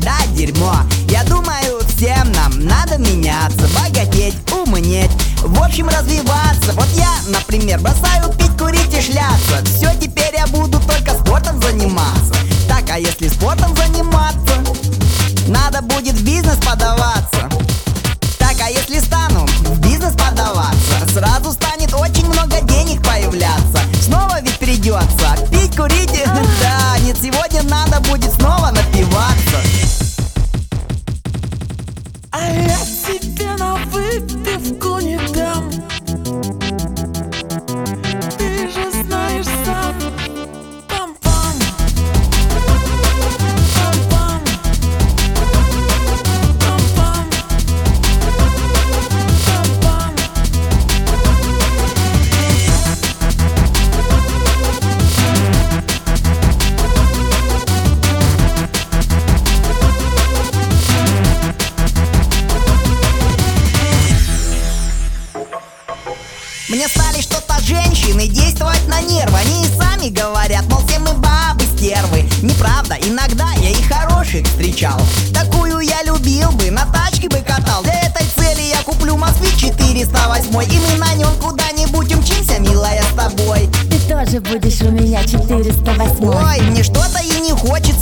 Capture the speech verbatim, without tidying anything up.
да, дерьмо. Я думаю, всем нам надо меняться, богатеть, умнеть, в общем развиваться. Вот я, например, бросаю пить, курить и шляться. Все, теперь я буду только спортом заниматься. Так, а если спортом заниматься, надо будет в бизнес подаваться. Так, а если стану в бизнес подаваться, сразу станет очень много денег появляться. Снова ведь придется пить, курить, да, нет, сегодня надо будет снова напиваться. А я тебе на выпивку не дам. Ты же знаешь сам. Пам-пам, пам-пам, пам-пам, пам-пам. Мне стали что-то женщины действовать на нервы. Они и сами говорят, мол, все мы бабы стервы. Неправда, иногда я и хороших встречал. Такую я любил бы, на тачке бы катал. Для этой цели я куплю Москвич четыреста восемь, и мы на нем куда-нибудь умчимся, милая, с тобой. Ты тоже будешь у меня четыреста восемь. Ой, мне что-то и не хочется